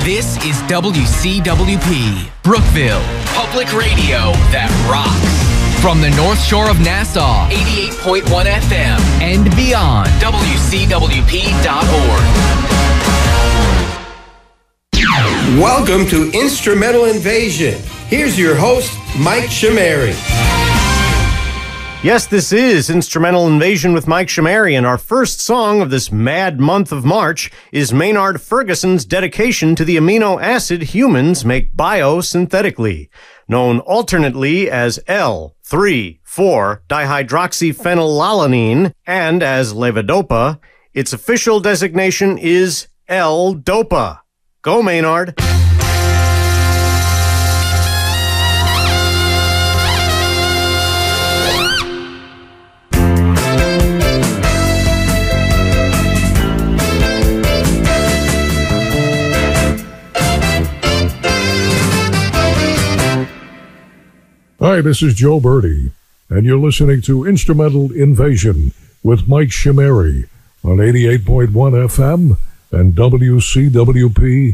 This is WCWP, Brookville, public radio that rocks. From the North Shore of Nassau, 88.1 FM, and beyond, WCWP.org. Welcome to Instrumental Invasion. Here's your host, Mike Shamari. Yes, this is Instrumental Invasion with Mike Shamari, and our first song of this mad month of March is Maynard Ferguson's dedication to the amino acid humans make biosynthetically, known alternately as L3,4-dihydroxyphenylalanine and as levodopa. Its official designation is L-Dopa. Go, Maynard. Hi, this is Joe Birdie, and you're listening to Instrumental Invasion with Mike Shamari on 88.1 FM and WCWP.org.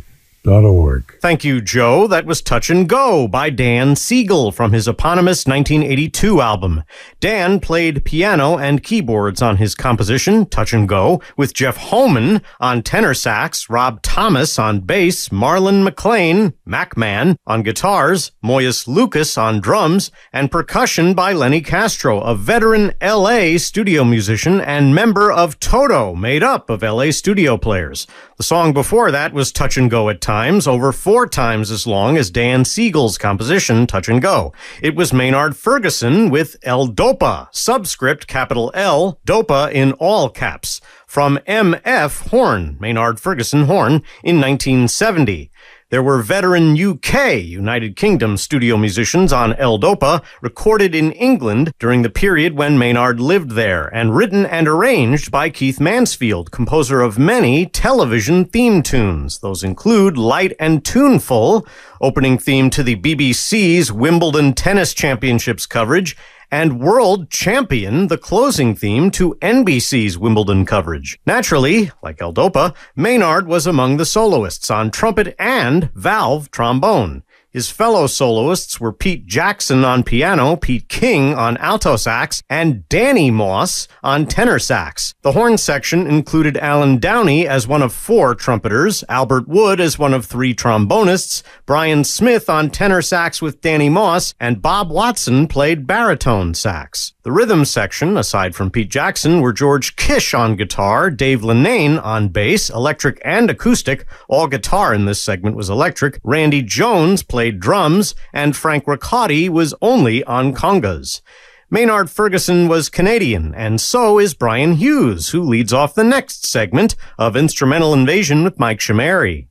Thank you, Joe. That was Touch and Go by Dan Siegel from his eponymous 1982 album. Dan played piano and keyboards on his composition, Touch and Go, with Jeff Holman on tenor sax, Rob Thomas on bass, Marlon McLean, Macman, on guitars, Moyes Lucas on drums, and percussion by Lenny Castro, a veteran L.A. studio musician and member of Toto, made up of L.A. studio players. The song before that was Touch and Go at Times, over 4 times as long as Dan Siegel's composition, Touch and Go. It was Maynard Ferguson with L-Dopa, subscript capital L, Dopa in all caps, from M.F. Horn, Maynard Ferguson Horn, in 1970. There were veteran UK, United Kingdom, studio musicians on L-Dopa, recorded in England during the period when Maynard lived there, and written and arranged by Keith Mansfield, composer of many television theme tunes. Those include Light and Tuneful, opening theme to the BBC's Wimbledon Tennis Championships coverage, and World Champion, the closing theme to NBC's Wimbledon coverage. Naturally, like L-Dopa, Maynard was among the soloists on trumpet and valve trombone. His fellow soloists were Pete Jackson on piano, Pete King on alto sax, and Danny Moss on tenor sax. The horn section included Alan Downey as one of 4 trumpeters, Albert Wood as one of 3 trombonists, Brian Smith on tenor sax with Danny Moss, and Bob Watson played baritone sax. The rhythm section, aside from Pete Jackson, were George Kish on guitar, Dave Linnane on bass, electric and acoustic. All guitar in this segment was electric. Randy Jones played drums, and Frank Riccati was only on congas. Maynard Ferguson was Canadian, and so is Brian Hughes, who leads off the next segment of Instrumental Invasion with Mike Shamari.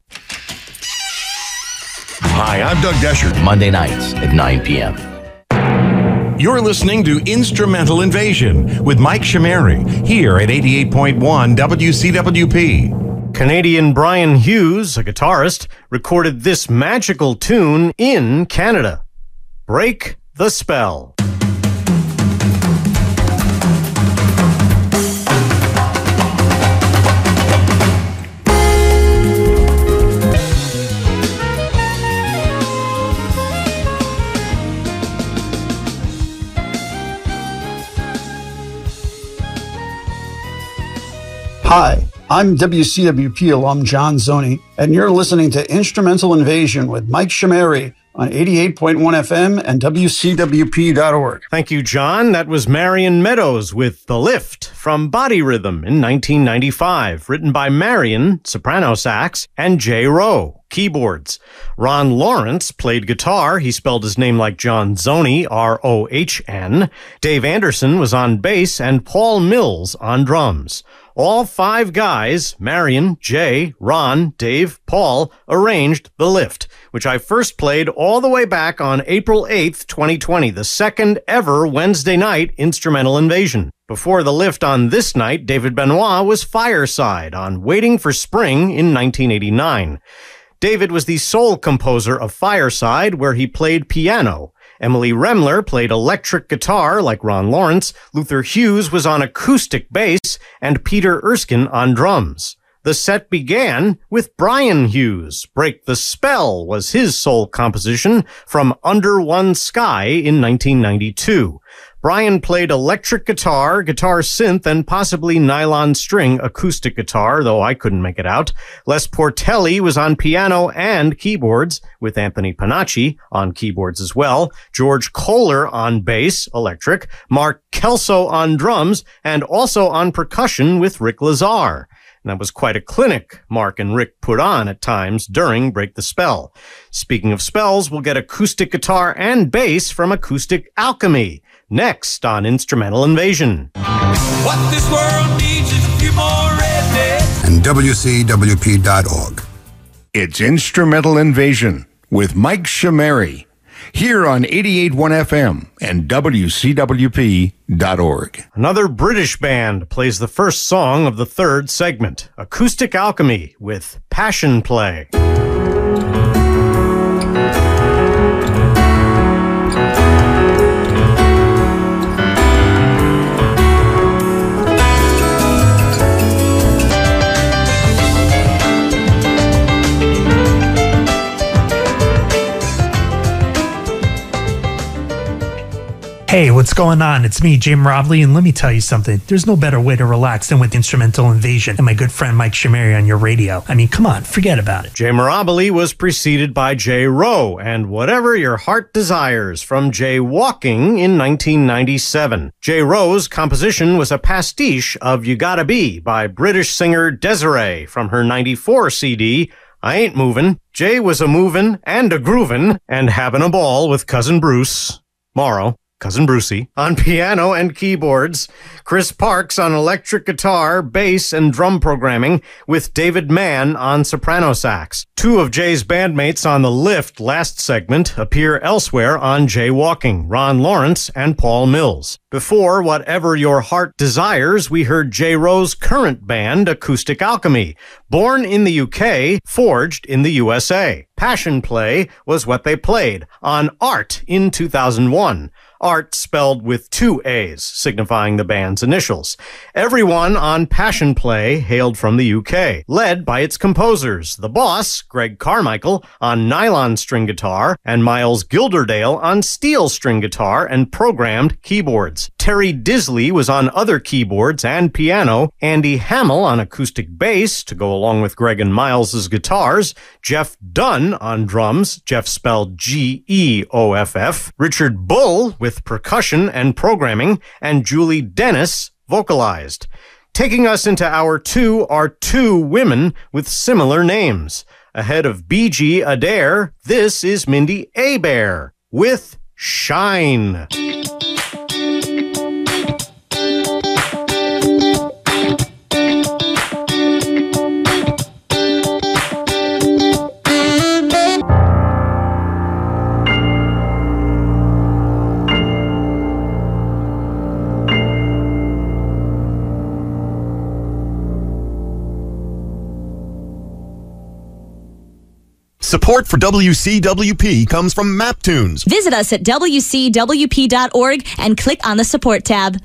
Hi, I'm Doug Desher. Monday nights at 9 p.m. You're listening to Instrumental Invasion with Mike Shamari here at 88.1 WCWP. Canadian Brian Hughes, a guitarist, recorded this magical tune in Canada. Break the Spell. Hi, I'm WCWP alum John Zoney, and you're listening to Instrumental Invasion with Mike Shamari on 88.1 FM and WCWP.org. Thank you, John. That was Marion Meadows with The Lift from Body Rhythm in 1995, written by Marion, soprano sax, and Jay Rowe, keyboards. Ron Lawrence played guitar. He spelled his name like John Zoney, R-O-H-N. Dave Anderson was on bass, and Paul Mills on drums. All 5 guys, Marion, Jay, Ron, Dave, Paul, arranged The Lift, which I first played all the way back on April 8th, 2020, the second ever Wednesday night Instrumental Invasion. Before The Lift on this night, David Benoit was Fireside on Waiting for Spring in 1989. David was the sole composer of Fireside, where he played piano. Emily Remler played electric guitar like Ron Lawrence, Luther Hughes was on acoustic bass, and Peter Erskine on drums. The set began with Brian Hughes. Break the Spell was his sole composition from Under One Sky in 1992. Brian played electric guitar, guitar synth, and possibly nylon string acoustic guitar, though I couldn't make it out. Les Portelli was on piano and keyboards, with Anthony Panacci on keyboards as well, George Kohler on bass, electric, Mark Kelso on drums, and also on percussion with Rick Lazar. And that was quite a clinic Mark and Rick put on at times during Break the Spell. Speaking of spells, we'll get acoustic guitar and bass from Acoustic Alchemy. Next on Instrumental Invasion. What this world needs is a few more rednecks. And WCWP.org. It's Instrumental Invasion with Mike Shamari here on 88.1 FM and WCWP.org. Another British band plays the first song of the third segment, Acoustic Alchemy with Passion Play. Hey, what's going on? It's me, Jay Moravli, and let me tell you something. There's no better way to relax than with Instrumental Invasion and my good friend Mike Shamari on your radio. I mean, come on, forget about it. Jay Moravli was preceded by Jay Rowe and Whatever Your Heart Desires from Jay Walking in 1997. Jay Rowe's composition was a pastiche of You Gotta Be by British singer Desiree from her 94 CD, I Ain't Movin'. Jay was a movin' and a groovin' and having a ball with Cousin Bruce Morrow. Cousin Brucey, on piano and keyboards, Chris Parks on electric guitar, bass, and drum programming, with David Mann on soprano sax. Two of Jay's bandmates on the Lift last segment appear elsewhere on Jay Walking, Ron Lawrence and Paul Mills. Before Whatever Your Heart Desires, we heard Jay Rowe's current band, Acoustic Alchemy, born in the UK, forged in the USA. Passion Play was what they played on Art in 2001. Art spelled with two A's, signifying the band's initials. Everyone on Passion Play hailed from the UK, led by its composers, the boss, Greg Carmichael, on nylon string guitar, and Miles Gilderdale on steel string guitar and programmed keyboards. Terry Disley was on other keyboards and piano, Andy Hamill on acoustic bass to go along with Greg and Miles's guitars, Jeff Dunn on drums, Jeff spelled Geoff, Richard Bull with percussion and programming, and Julie Dennis vocalized. Taking us into hour two are two women with similar names. Ahead of B.G. Adair, this is Mindy Abair with Shine. Support for WCWP comes from MapTunes. Visit us at WCWP.org and click on the support tab.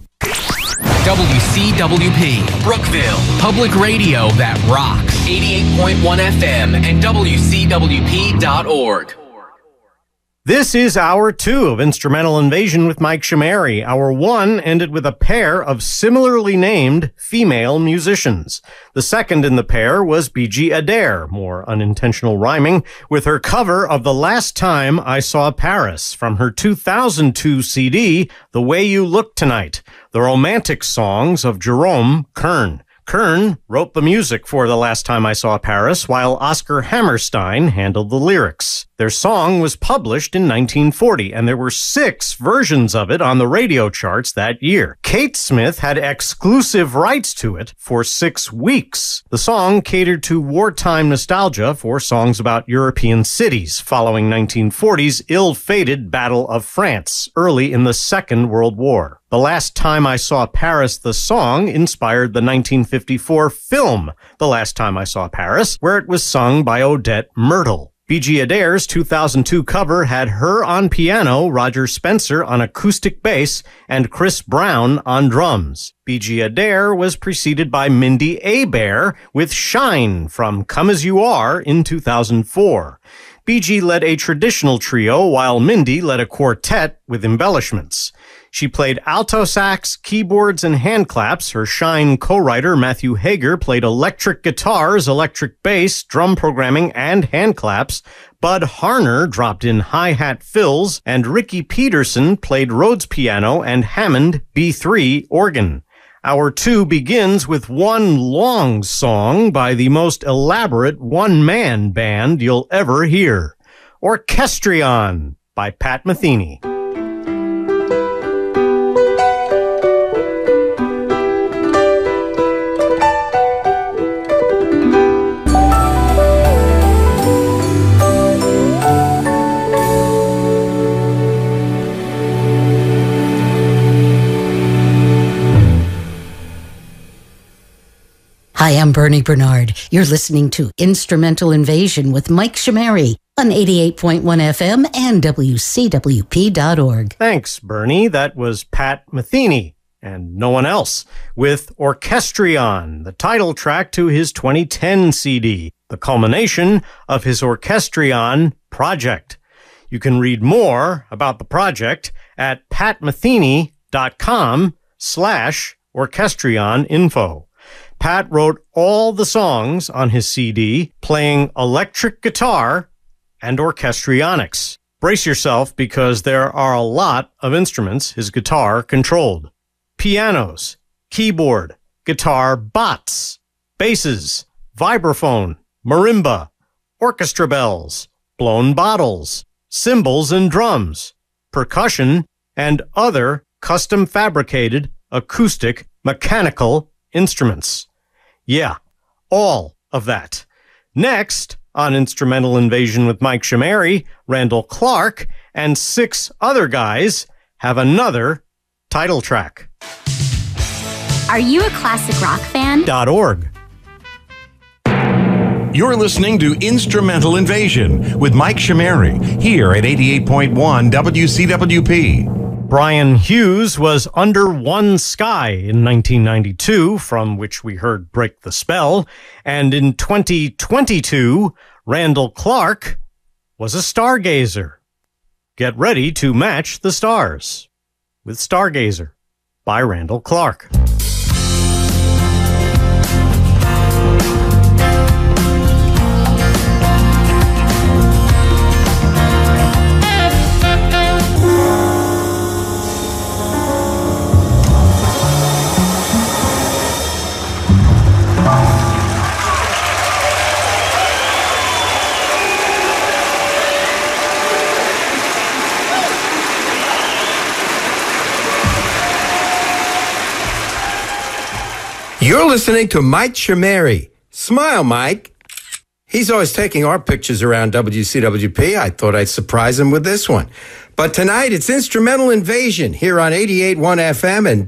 WCWP, Brookville, public radio that rocks. 88.1 FM and WCWP.org. This is hour two of Instrumental Invasion with Mike Shamari. Hour one ended with a pair of similarly named female musicians. The second in the pair was B.G. Adair, more unintentional rhyming, with her cover of The Last Time I Saw Paris from her 2002 CD, The Way You Look Tonight, the romantic songs of Jerome Kern. Kern wrote the music for The Last Time I Saw Paris, while Oscar Hammerstein handled the lyrics. Their song was published in 1940, and there were 6 versions of it on the radio charts that year. Kate Smith had exclusive rights to it for 6 weeks. The song catered to wartime nostalgia for songs about European cities following 1940's ill-fated Battle of France, early in the Second World War. The Last Time I Saw Paris, the song, inspired the 1954 film, The Last Time I Saw Paris, where it was sung by Odette Myrtle. B.G. Adair's 2002 cover had her on piano, Roger Spencer on acoustic bass, and Chris Brown on drums. B.G. Adair was preceded by Mindy Abair with Shine from Come As You Are in 2004. B.G. led a traditional trio while Mindy led a quartet with embellishments. She played alto sax, keyboards, and hand claps. Her Shine co-writer Matthew Hager played electric guitars, electric bass, drum programming, and hand claps. Bud Harner dropped in hi-hat fills, and Ricky Peterson played Rhodes piano and Hammond B3 organ. Hour 2 begins with one long song by the most elaborate one-man band you'll ever hear. Orchestrion by Pat Metheny. Hi, I'm Bernie Bernard. You're listening to Instrumental Invasion with Mike Shamari on 88.1 FM and WCWP.org. Thanks, Bernie. That was Pat Metheny and no one else with Orchestrion, the title track to his 2010 CD, the culmination of his Orchestrion project. You can read more about the project at patmetheny.com/orchestrioninfo. Pat wrote all the songs on his CD, playing electric guitar and orchestrionics. Brace yourself because there are a lot of instruments his guitar controlled. Pianos, keyboard, guitar bots, basses, vibraphone, marimba, orchestra bells, blown bottles, cymbals and drums, percussion, and other custom fabricated acoustic mechanical instruments. Yeah, all of that. Next, on Instrumental Invasion with Mike Shamari, Randall Clark and 6 other guys have another title track. Are you a classic rock fan? .org. You're listening to Instrumental Invasion with Mike Shamari here at 88.1 WCWP. Brian Hughes was Under One Sky in 1992, from which we heard Break the Spell, and in 2022, Randall Clark was a stargazer. Get ready to match the stars with Stargazer by Randall Clark. You're listening to Mike Shamari. Smile, Mike. He's always taking our pictures around WCWP. I thought I'd surprise him with this one. But tonight, it's Instrumental Invasion here on 88.1 FM and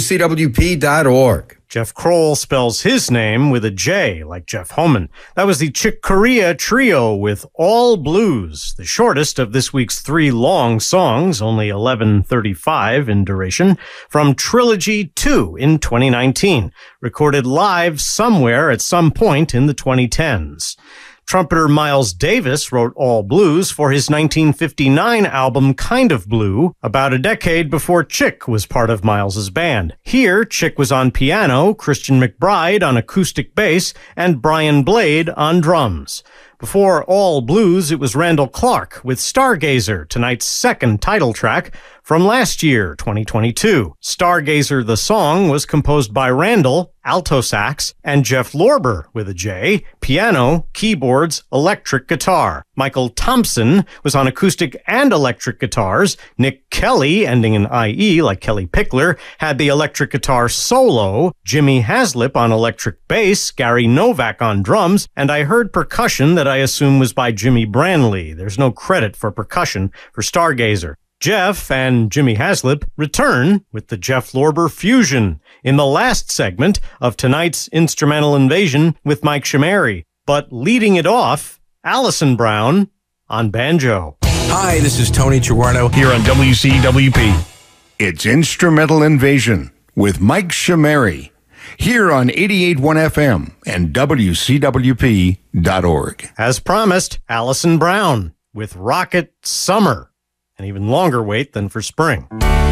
WCWP.org. Jeff Kroll spells his name with a J, like Jeff Homan. That was the Chick Corea Trio with All Blues, the shortest of this week's 3 long songs, only 11:35 in duration, from Trilogy 2 in 2019, recorded live somewhere at some point in the 2010s. Trumpeter Miles Davis wrote All Blues for his 1959 album Kind of Blue, about a decade before Chick was part of Miles's band. Here, Chick was on piano, Christian McBride on acoustic bass, and Brian Blade on drums. Before All Blues, it was Randall Clark with Stargazer, tonight's second title track from last year, 2022. Stargazer, the song, was composed by Randall, alto sax, and Jeff Lorber with a J, piano, keyboards, electric guitar. Michael Thompson was on acoustic and electric guitars. Nick Kelly, ending in IE like Kelly Pickler, had the electric guitar solo. Jimmy Haslip on electric bass, Gary Novak on drums, and I heard percussion that I assume was by Jimmy Branley. There's no credit for percussion for Stargazer. Jeff and Jimmy Haslip return with the Jeff Lorber Fusion in the last segment of tonight's Instrumental Invasion with Mike Shamari. But leading it off, Alison Brown on banjo. Hi, this is Tony Chiguardo here on WCWP. It's Instrumental Invasion with Mike Shamari here on 88.1 FM and WCWP.org. As promised, Alison Brown with Rocket Summer, an even longer wait than for spring.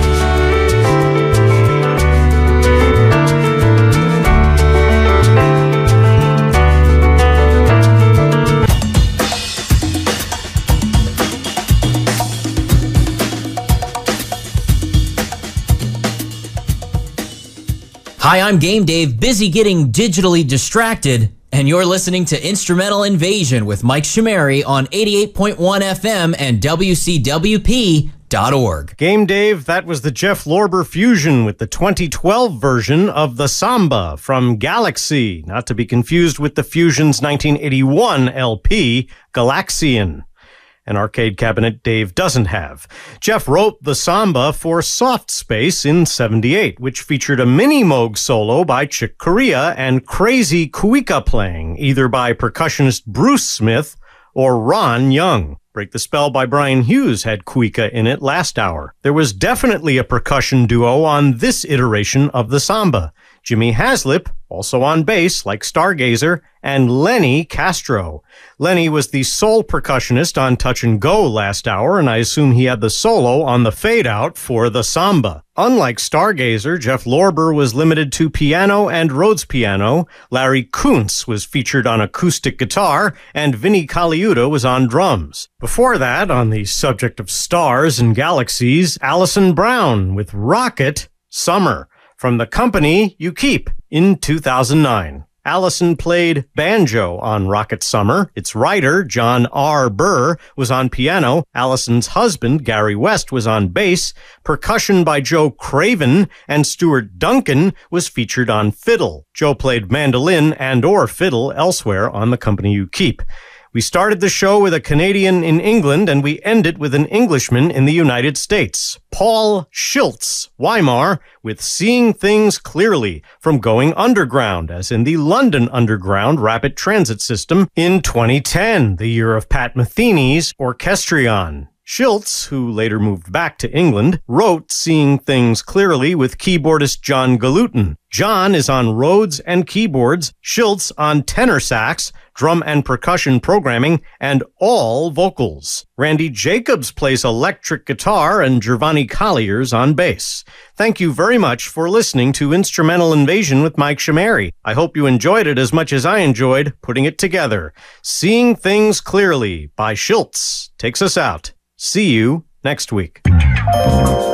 Hi, I'm Game Dave, busy getting digitally distracted, and you're listening to Instrumental Invasion with Mike Shamari on 88.1 FM and WCWP.org. Game Dave, that was the Jeff Lorber fusion with the 2012 version of the Samba from Galaxy, not to be confused with the Fusion's 1981 LP, Galaxian, an arcade cabinet Dave doesn't have. Jeff wrote the Samba for Soft Space in '78, which featured a mini Moog solo by Chick Corea and crazy cuica playing, either by percussionist Bruce Smith or Ron Young. Break the Spell by Brian Hughes had cuica in it last hour. There was definitely a percussion duo on this iteration of the Samba. Jimmy Haslip, also on bass like Stargazer, and Lenny Castro. Lenny was the sole percussionist on Touch and Go last hour, and I assume he had the solo on the fade out for the Samba. Unlike Stargazer, Jeff Lorber was limited to piano and Rhodes piano, Larry Kuntz was featured on acoustic guitar, and Vinnie Colaiuta was on drums. Before that, on the subject of stars and galaxies, Alison Brown with Rocket Summer from the company You Keep in 2009. Allison played banjo on Rocket Summer. Its writer, John R. Burr, was on piano. Allison's husband, Gary West, was on bass. Percussion by Joe Craven and Stuart Duncan was featured on fiddle. Joe played mandolin and or fiddle elsewhere on the company You Keep. We started the show with a Canadian in England, and we end it with an Englishman in the United States. Paul Schiltz, Weimar, with Seeing Things Clearly, from Going Underground, as in the London Underground rapid transit system in 2010, the year of Pat Metheny's Orchestrion. Schiltz, who later moved back to England, wrote Seeing Things Clearly with keyboardist John Galutin. John is on Rhodes and keyboards, Schiltz on tenor sax, drum and percussion programming, and all vocals. Randy Jacobs plays electric guitar, and Giovanni Collier's on bass. Thank you very much for listening to Instrumental Invasion with Mike Shamari. I hope you enjoyed it as much as I enjoyed putting it together. Seeing Things Clearly by Schiltz takes us out. See you next week.